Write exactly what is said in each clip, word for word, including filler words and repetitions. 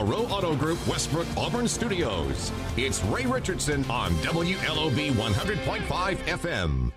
Rowe Auto Group Westbrook Auburn Studios. It's Ray Richardson on W L O B one hundred point five F M.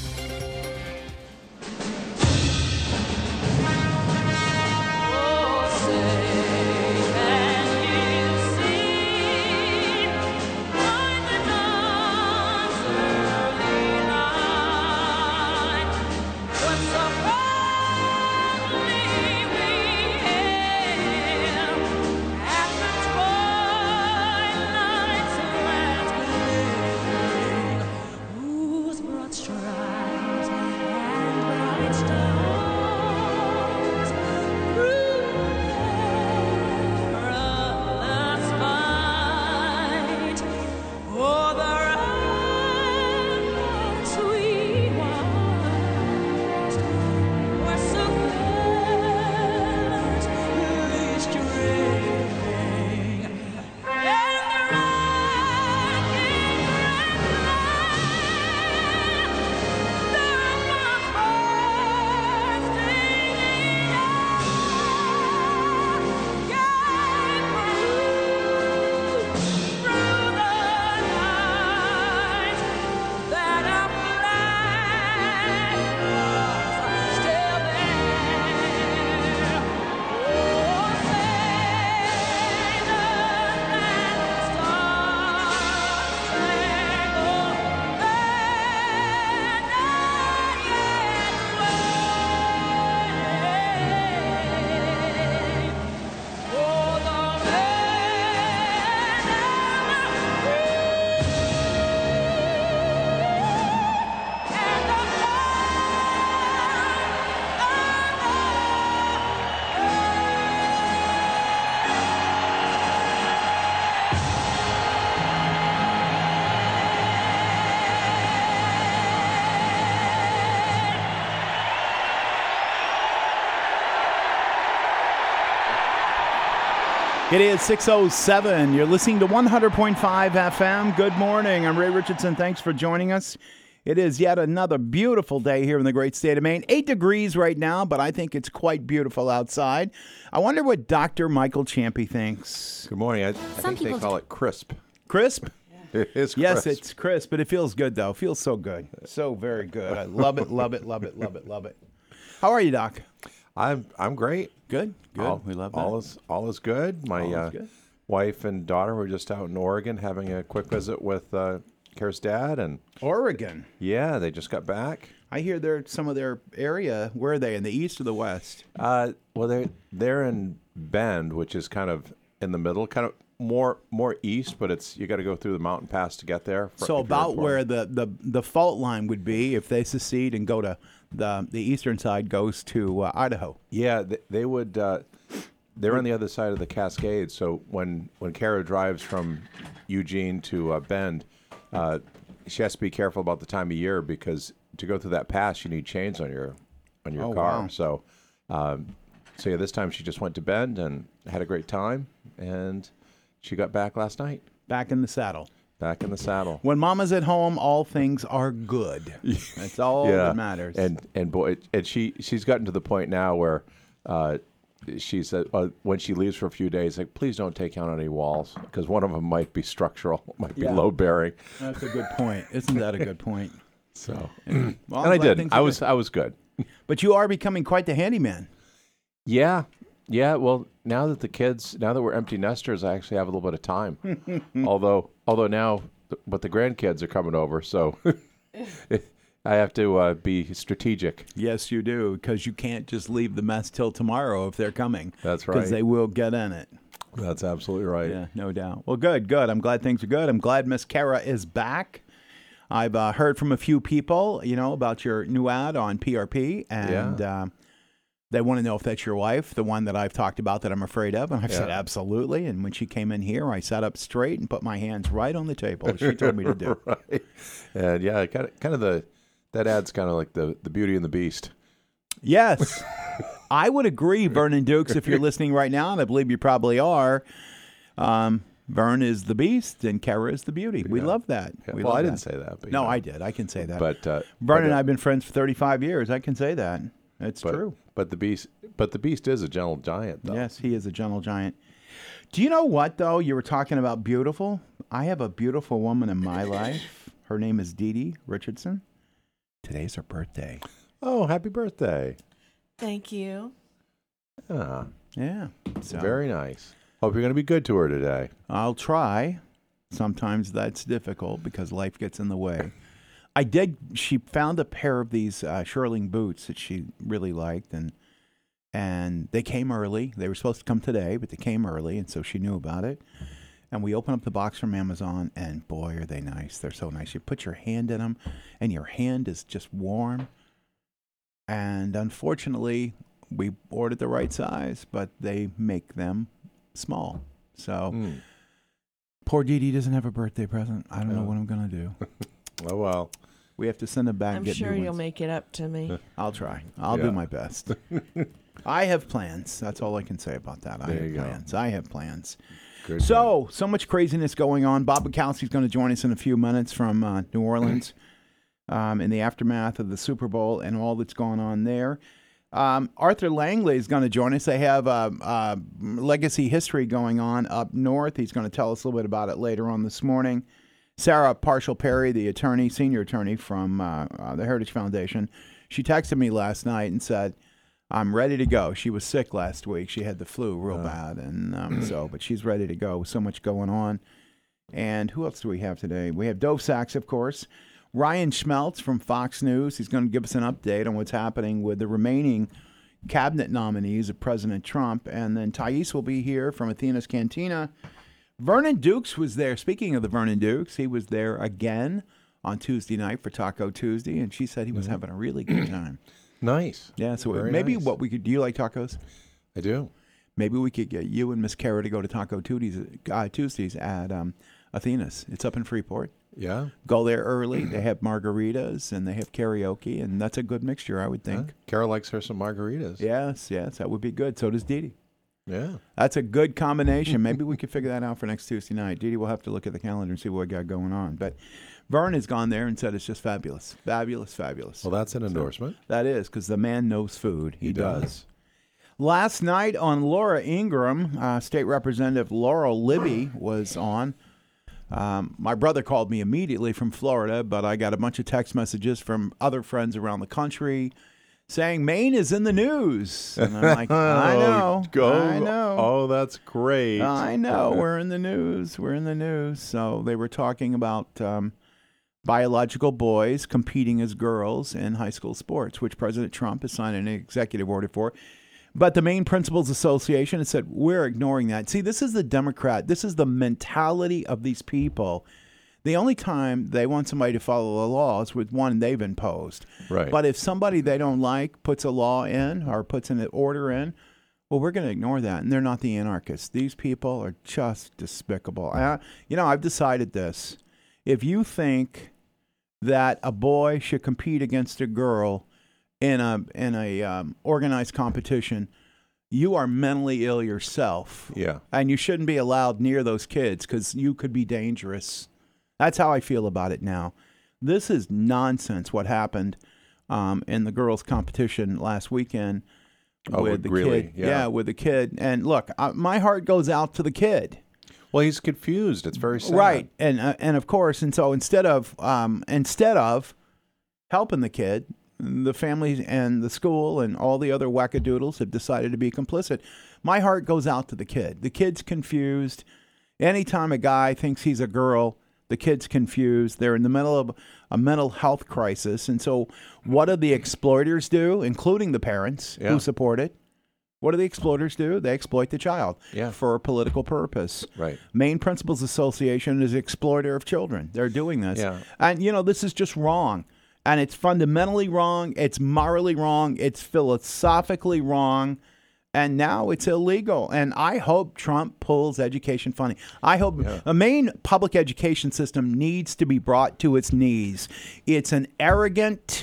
It is six oh seven. You're listening to one hundred point five F M. Good morning. I'm Ray Richardson. Thanks for joining us. It is yet another beautiful day here in the great state of Maine. Eight degrees right now, but I think it's quite beautiful outside. I wonder what Doctor Michael Champy thinks. Good morning. I, I think they call it crisp. Crisp? Yeah. It is crisp. Yes, it's crisp, but it feels good, though. It feels so good. So very good. I love it, love it, love it, love it, love it. How are you, Doc? I'm I'm great. Good, good. All, we love that. All is all is good. My all uh, is good. wife and daughter were just out in Oregon having a quick visit with uh, Kara's dad, and Oregon. Yeah, they just got back. I hear they're some of their area. Where are they? In the east or the west? Uh, well, they they're in Bend, which is kind of in the middle, kind of more more east, but it's you got to go through the mountain pass to get there. So about where the, the, the fault line would be if they secede and go to the the eastern side goes to uh, Idaho. Yeah, they, they would. Uh, they're on the other side of the Cascades. So when when Kara drives from Eugene to uh, Bend, uh, she has to be careful about the time of year because to go through that pass, you need chains on your on your oh, car. Wow. So, um, so yeah, this time she just went to Bend and had a great time, and she got back last night. Back in the saddle. Back in the saddle. When Mama's at home, all things are good. That's all yeah. that matters. And and boy, and she she's gotten to the point now where uh, she said uh, when she leaves for a few days, like please don't take out any walls because one of them might be structural, might be Yeah. load bearing. That's a good point. Isn't that a good point? So, and, well, and I I'm glad did. things I are was good. I was good. But you are becoming quite the handyman. Yeah. Yeah, well, now that the kids, now that we're empty nesters, I actually have a little bit of time. although, although now, but the grandkids are coming over, so I have to uh, be strategic. Yes, you do, because you can't just leave the mess till tomorrow if they're coming. That's right. Because they will get in it. That's absolutely right. Yeah, no doubt. Well, good, good. I'm glad things are good. I'm glad Miss Kara is back. I've uh, heard from a few people, you know, about your new ad on P R P, and Yeah. uh, they want to know if that's your wife, the one that I've talked about that I'm afraid of. And I've said, Yeah. absolutely. And when she came in here, I sat up straight and put my hands right on the table, as she told me to do. Right. And yeah, kind of, kind of the, that ad's kind of like the, the Beauty and the Beast. Yes. I would agree, Vernon Dukes, if you're listening right now, and I believe you probably are. Um, Vern is the beast and Kara is the beauty. We Yeah. love that. Yeah. We Well, love I didn't that. say that. But, No, you know. I did. I can say that. But uh, Vern but, and uh, I have been friends for thirty-five years. I can say that. It's but, true. But the beast, but the beast is a gentle giant, though. Yes, he is a gentle giant. Do you know what, though? You were talking about beautiful. I have a beautiful woman in my life. Her name is Dee Dee Richardson. Today's her birthday. Oh, happy birthday. Thank you. Ah, Yeah. So very nice. Hope you're going to be good to her today. I'll try. Sometimes that's difficult because life gets in the way. I did. She found a pair of these uh, Shirling boots that she really liked, and and they came early. They were supposed to come today, but they came early, and so she knew about it. And we opened up the box from Amazon, and boy, are they nice. They're so nice. You put your hand in them, and your hand is just warm. And unfortunately, we ordered the right size, but they make them small. So Mm. poor Dee Dee doesn't have a birthday present. I don't know No. what I'm going to do. Oh, well. We have to send them back and I'm get sure new you'll ones. make it up to me. I'll try. I'll Yeah. do my best. I have plans. That's all I can say about that. I There have you go. plans. I have plans. Good So, so much craziness going on. Bob Bukowski's going to join us in a few minutes from uh, New Orleans um, in the aftermath of the Super Bowl and all that's going on there. Um, Arthur Langley is going to join us. They have a, a legacy history going on up north. He's going to tell us a little bit about it later on this morning. Sarah Parshall Perry, the attorney, senior attorney from uh, uh, the Heritage Foundation, she texted me last night and said, I'm ready to go. She was sick last week. She had the flu real Uh. bad, and um, so, but she's ready to go. So much going on. And who else do we have today? We have Dove Sachs, of course. Ryan Schmeltz from Fox News. He's going to give us an update on what's happening with the remaining cabinet nominees of President Trump. And then Thais will be here from Athena's Cantina. Vernon Dukes was there. Speaking of the Vernon Dukes, he was there again on Tuesday night for Taco Tuesday, and she said he was Mm-hmm. having a really good time. Nice. Yeah, so Very maybe nice. what we could do, you like tacos? I do. Maybe we could get you and Miss Kara to go to Taco Tuesdays, uh, Tuesdays at um, Athena's. It's up in Freeport. Yeah. Go there early. They have margaritas and they have karaoke, and that's a good mixture, I would think. Huh? Kara likes her some margaritas. Yes, yes, that would be good. So does Dee Dee. Yeah. That's a good combination. Maybe we could figure that out for next Tuesday night. Dee Dee will have to look at the calendar and see what we got going on. But Vern has gone there and said it's just fabulous. Fabulous, fabulous. Well, that's an endorsement. That is, because the man knows food. He, He does. does. Last night on Laura Ingraham, uh, State Representative Laurel Libby was on. Um, my brother called me immediately from Florida, but I got a bunch of text messages from other friends around the country saying Maine is in the news. And I'm like, I know. Go. I know. Oh, that's great. I know. We're in the news. We're in the news. So they were talking about um, biological boys competing as girls in high school sports, which President Trump has signed an executive order for. But the Maine Principals Association has said, we're ignoring that. See, this is the Democrat. This is the mentality of these people. The only time they want somebody to follow the law is with one they've imposed. Right. But if somebody they don't like puts a law in or puts an order in, well, we're going to ignore that. And they're not the anarchists. These people are just despicable. I, you know, I've decided this. If you think that a boy should compete against a girl in a in a um, organized competition, you are mentally ill yourself. Yeah. And you shouldn't be allowed near those kids because you could be dangerous. That's how I feel about it now. This is nonsense what happened um, in the girls' competition last weekend Oh, with with the Greeley, kid. yeah. with the kid. And look, uh, my heart goes out to the kid. Well, he's confused. It's very sad. Right. And uh, and of course, and so instead of um, instead of helping the kid, the family and the school and all the other wackadoodles have decided to be complicit. My heart goes out to the kid. The kid's confused. Anytime a guy thinks he's a girl, the kid's confused. They're in the middle of a mental health crisis. And so what do the exploiters do, including the parents Yeah. who support it? What do the exploiters do? They exploit the child Yeah. for a political purpose. Right. Maine Principals Association is an exploiter of children. They're doing this. Yeah. And, you know, this is just wrong. And it's fundamentally wrong. It's morally wrong. It's philosophically wrong. And now it's illegal. And I hope Trump pulls education funding. I hope Yeah. the Maine public education system needs to be brought to its knees. It's an arrogant,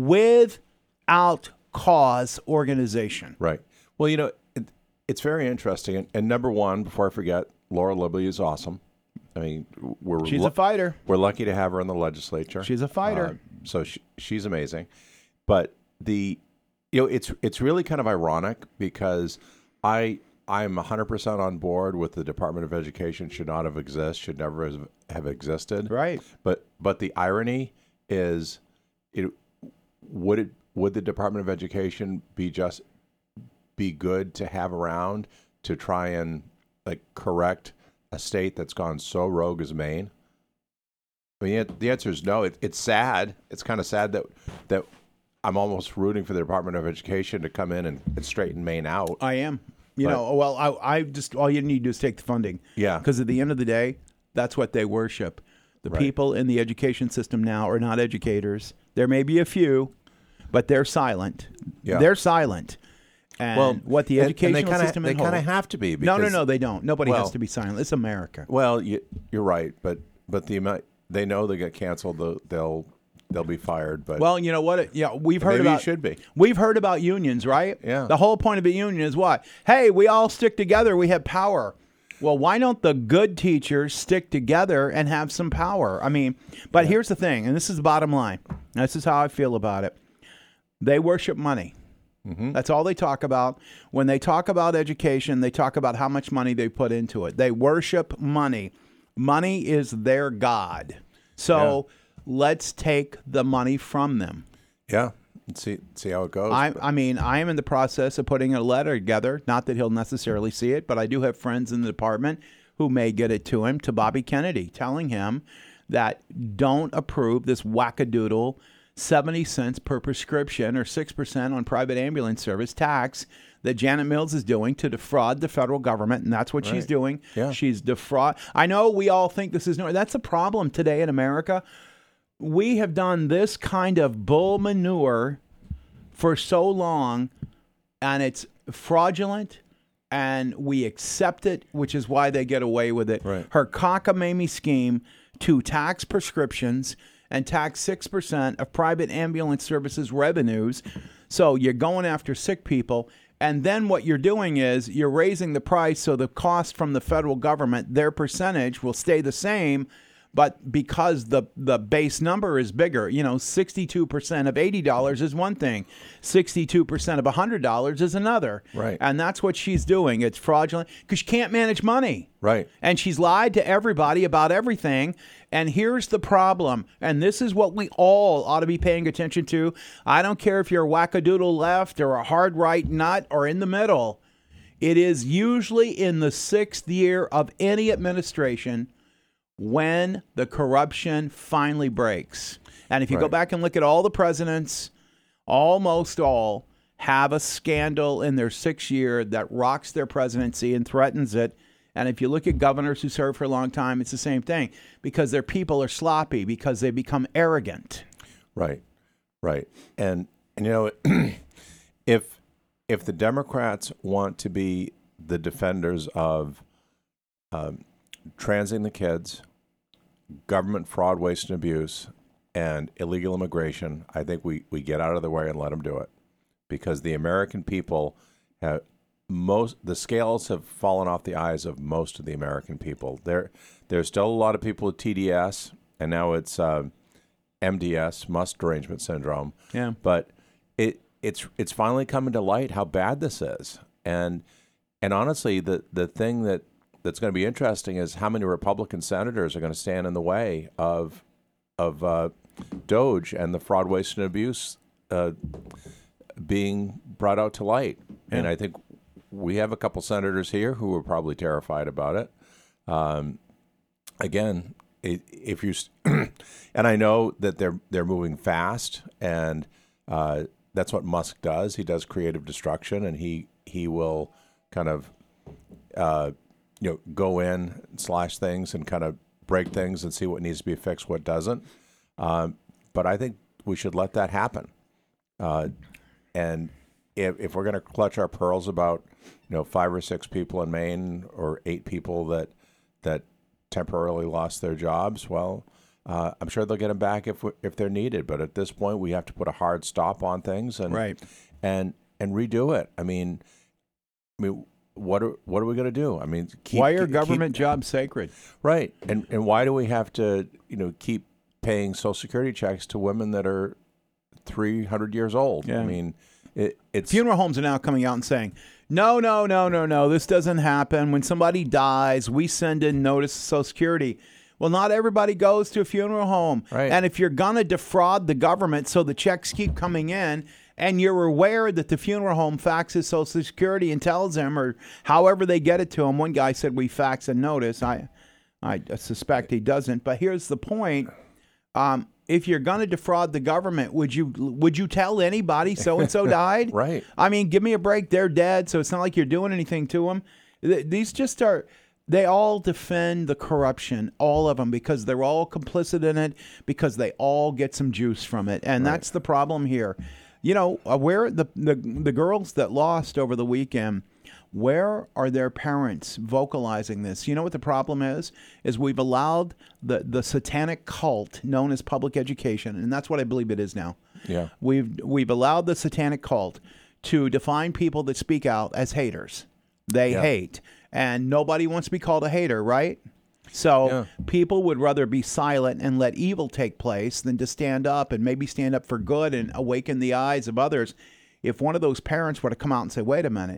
without cause organization. Right. Well, you know, it, it's very interesting. And, and number one, before I forget, Laura Libby is awesome. I mean, we're She's lu- a fighter. We're lucky to have her in the legislature. She's a fighter. Uh, so she, she's amazing. But the, you know, it's it's really kind of ironic because I I'm one hundred percent on board with the Department of Education should not have exist, should never have- have existed. Right. But but the irony is, it would it would the Department of Education be just be good to have around to try and like correct a state that's gone so rogue as Maine? I mean, the answer is no. It, it's sad. It's kind of sad that that I'm almost rooting for the Department of Education to come in and, and straighten Maine out. I am. You But- know, well, I, I just all you need to do is take the funding. Yeah. Because at the end of the day, that's what they worship. The Right. people in the education system now are not educators. There may be a few, but they're silent. Yeah. They're silent. And Well, what the and- and educational they kinda- system they in kinda whole- have to be No, no, because- no, they don't. Nobody well- has to be silent. It's America. Well, you, you're right, but but the amount they know they get canceled, they'll they'll, they'll be fired. But Well, you know what? Yeah, we've heard maybe about you should be. We've heard about unions, right? Yeah. The whole point of a union is what? Hey, we all stick together. We have power. Well, why don't the good teachers stick together and have some power? I mean, but here's the thing, and this is the bottom line. This is how I feel about it. They worship money. That's all they talk about. When they talk about education, they talk about how much money they put into it. They worship money. Money is their god. So let's take the money from them. yeah, and see see how it goes. I, I mean, I am in the process of putting a letter together. Not that he'll necessarily see it, but I do have friends in the department who may get it to him, to Bobby Kennedy, telling him that don't approve this wackadoodle seventy cents per prescription or six percent on private ambulance service tax that Janet Mills is doing to defraud the federal government, and that's what she's Right. doing. Yeah. She's defraud. I know we all think this is no. That's a problem today in America. We have done this kind of bull manure for so long, and it's fraudulent, and we accept it, which is why they get away with it. Right. Her cockamamie scheme to tax prescriptions and tax six percent of private ambulance services revenues. So you're going after sick people. And then what you're doing is you're raising the price so the cost from the federal government, their percentage will stay the same. But because the, the base number is bigger, you know, sixty-two percent of eighty dollars is one thing. sixty-two percent of one hundred dollars is another. Right. And that's what she's doing. It's fraudulent because she can't manage money. Right. And she's lied to everybody about everything. And here's the problem. And this is what we all ought to be paying attention to. I don't care if you're a wackadoodle left or a hard right nut or in the middle. It is usually in the sixth year of any administration when the corruption finally breaks. And if you go Right. back and look at all the presidents, almost all have a scandal in their sixth year that rocks their presidency and threatens it. And if you look at governors who serve for a long time, it's the same thing because their people are sloppy, because they become arrogant. Right, right, and and you know, if if the Democrats want to be the defenders of um, transing the kids, government fraud, waste, and abuse, and illegal immigration, I think we we get out of the way and let them do it, because the American people have. Most the scales have fallen off the eyes of most of the American people. There, there's still a lot of people with T D S, and now it's uh, M D S, muscle derangement syndrome. Yeah. But it it's it's finally coming to light how bad this is, and and honestly, the the thing that that's going to be interesting is how many Republican senators are going to stand in the way of of uh, Doge and the fraud, waste, and abuse uh, being brought out to light. And Yeah. I think we have a couple senators here who are probably terrified about it. Um, again, it, if you and I know that they're they're moving fast, and uh, that's what Musk does. He does creative destruction, and he he will kind of uh, you know go in, slash things, and kind of break things and see what needs to be fixed, what doesn't. Um, but I think we should let that happen. Uh, and if if we're going to clutch our pearls about you know five or six people in Maine or eight people that that temporarily lost their jobs, well, uh, I'm sure they'll get them back if if they're needed. But at this point, we have to put a hard stop on things and Right. and and redo it. I mean, I mean, what are what are we going to do? I mean, keep, Why are keep- government jobs sacred? right? And and why do we have to you know keep paying Social Security checks to women that are three hundred years old? Yeah. I mean, it, it's Funeral homes are now coming out and saying, No, no, no, no, no. This doesn't happen. When somebody dies, we send in notice to Social Security. Well, not everybody goes to a funeral home. Right. And if you're going to defraud the government so the checks keep coming in, and you're aware that the funeral home faxes Social Security and tells them, or however they get it to them. One guy said we fax a notice. I, I suspect he doesn't. But here's the point. Um, if you're going to defraud the government, would you would you tell anybody so-and-so died? Right. I mean, give me a break. They're dead, so it's not like you're doing anything to them. These just are, they all defend the corruption, all of them, because they're all complicit in it, because they all get some juice from it. And right. that's the problem here. You know, where the, the the girls that lost over the weekend, where are their parents vocalizing this? You know what the problem is? Is we've allowed the, the satanic cult known as public education, and that's what I believe it is now. Yeah. We've we've allowed the satanic cult to define people that speak out as haters. They yeah. hate. And nobody wants to be called a hater, right? So yeah. people would rather be silent and let evil take place than to stand up and maybe stand up for good and awaken the eyes of others. If one of those parents were to come out and say, wait a minute,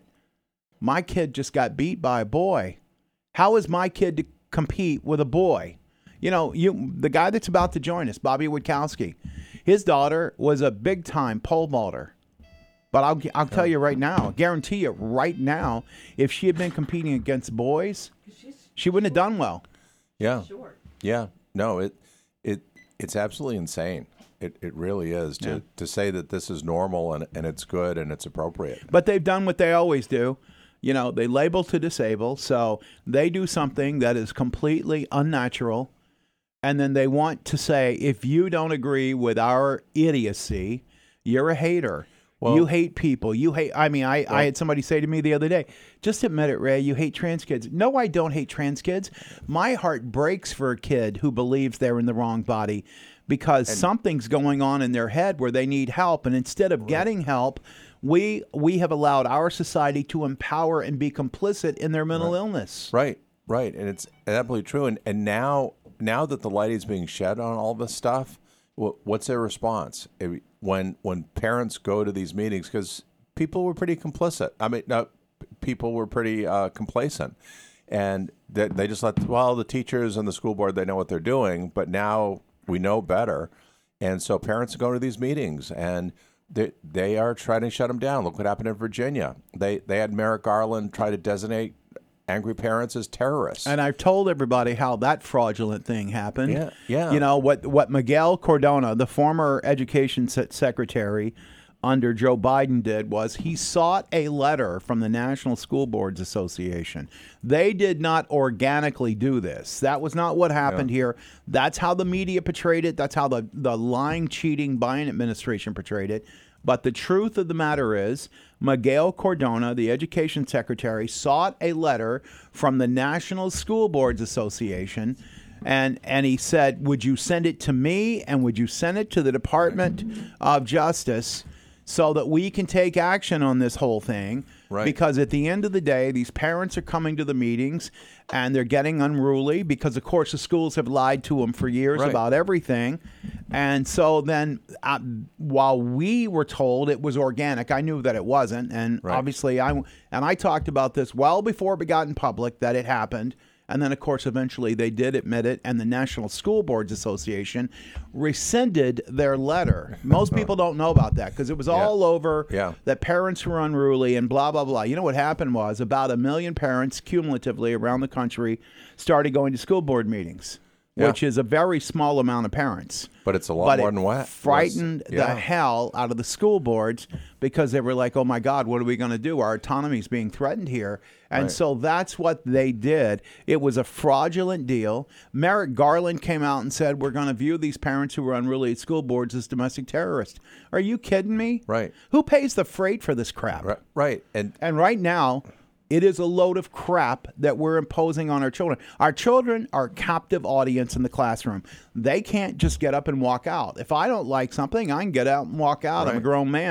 my kid just got beat by a boy. How is my kid to compete with a boy? You know, you the guy that's about to join us, Bobby Witkowski, his daughter was a big-time pole vaulter. But I'll, I'll tell you right now, guarantee you right now, if she had been competing against boys, she wouldn't have done well. Yeah. Yeah. No, it it it's absolutely insane. It it really is to, yeah. to say that this is normal and, and it's good and it's appropriate. But they've done what they always do. You know, they label to disable, so they do something that is completely unnatural, and then they want to say, if you don't agree with our idiocy, you're a hater. Well, you hate people. You hate, I mean, I, well, I had somebody say to me the other day, just admit it, Ray, you hate trans kids. No, I don't hate trans kids. My heart breaks for a kid who believes they're in the wrong body because and, something's going on in their head where they need help. And instead of right. getting help, we we have allowed our society to empower and be complicit in their mental right. illness. Right, right. And it's absolutely true. And, and now, now that the light is being shed on all this stuff, what's their response when when parents go to these meetings? Because people were pretty complicit. I mean, no, people were pretty uh, complacent, and they, they just let well the teachers and the school board, they know what they're doing. But now we know better, and so parents go to these meetings and they they are trying to shut them down. Look what happened in Virginia. They they had Merrick Garland try to designate angry parents as terrorists. And I've told everybody how that fraudulent thing happened. Yeah, yeah. You know, what, what Miguel Cardona, the former education secretary under Joe Biden, did was he sought a letter from the National School Boards Association. They did not organically do this. That was not what happened yeah. here. That's how the media portrayed it. That's how the, the lying, cheating Biden administration portrayed it. But the truth of the matter is, Miguel Cardona, the education secretary, sought a letter from the National School Boards Association, and, and he said, would you send it to me, and would you send it to the Department of Justice so that we can take action on this whole thing? Right. Because at the end of the day, these parents are coming to the meetings, and they're getting unruly because, of course, the schools have lied to them for years right. about everything. And so then uh, while we were told it was organic, I knew that it wasn't. And right. obviously, I and I talked about this well before it got in public that it happened. And then, of course, eventually they did admit it, and the National School Boards Association rescinded their letter. Most people don't know about that because it was all yeah. over yeah. that parents were unruly and blah, blah, blah. You know what happened was about a million parents cumulatively around the country started going to school board meetings, yeah. which is a very small amount of parents. But it's a lot but more it than what frightened was, yeah. the hell out of the school boards because they were like, oh, my God, what are we going to do? Our autonomy is being threatened here. And right. so that's what they did. It was a fraudulent deal. Merrick Garland came out and said, we're going to view these parents who were unruly at school boards as domestic terrorists. Are you kidding me? Right. Who pays the freight for this crap? Right. right. And And right now, it is a load of crap that we're imposing on our children. Our children are a captive audience in the classroom. They can't just get up and walk out. If I don't like something, I can get out and walk out. Right. I'm a grown man.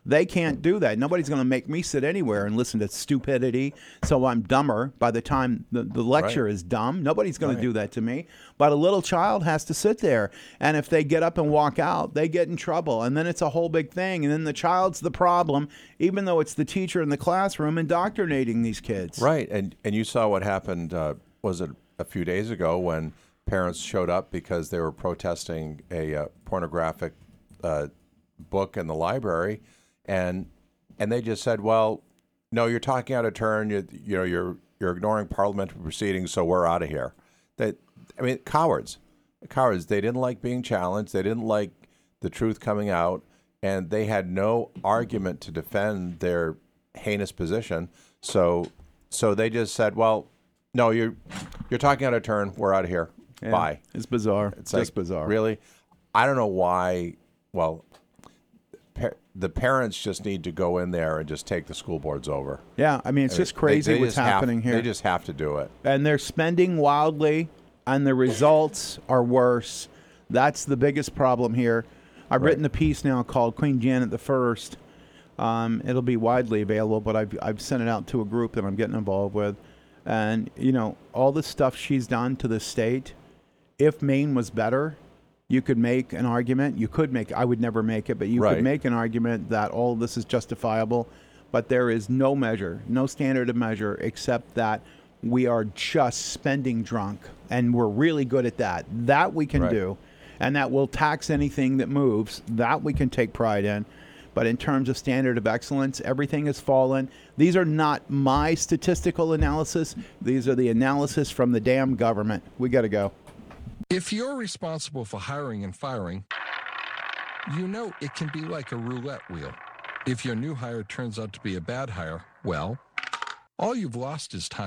They can't do that. Nobody's going to make me sit anywhere and listen to stupidity, so I'm dumber by the time the, the lecture Right. is dumb. Nobody's going Right. to do that to me. But a little child has to sit there, and if they get up and walk out, they get in trouble, and then it's a whole big thing, and then the child's the problem, even though it's the teacher in the classroom indoctrinating these kids. Right, and and you saw what happened. Uh, was it a few days ago when parents showed up because they were protesting a uh, pornographic uh, book in the library, and and they just said, "Well, no, you're talking out of turn. You you know you're you're ignoring parliamentary proceedings, so we're out of here." That I mean, cowards, cowards. They didn't like being challenged. They didn't like the truth coming out, and they had no argument to defend their heinous position. So so they just said, "Well, no, you're you're talking out of turn. We're out of here. Yeah, Bye." It's bizarre. It's Just like, bizarre. Really? I don't know why. Well, pa- the parents just need to go in there and just take the school boards over. Yeah, I mean, it's I mean, just crazy they- they what's just have- happening here. They just have to do it. And they're spending wildly, and the results are worse. That's the biggest problem here. I've Right. written a piece now called Queen Janet the First. Um, it'll be widely available, but I've, I've sent it out to a group that I'm getting involved with. And, you know, all the stuff she's done to the state, if Maine was better, you could make an argument. You could make, I would never make it, but you Right. could make an argument that all of this is justifiable. But there is no measure, no standard of measure, except that we are just spending drunk. And we're really good at that. That we can Right. do. And that will tax anything that moves. That we can take pride in. But in terms of standard of excellence, everything has fallen. These are not my statistical analysis. These are the analysis from the damn government. We got to go. If you're responsible for hiring and firing, you know it can be like a roulette wheel. If your new hire turns out to be a bad hire, well, all you've lost is time.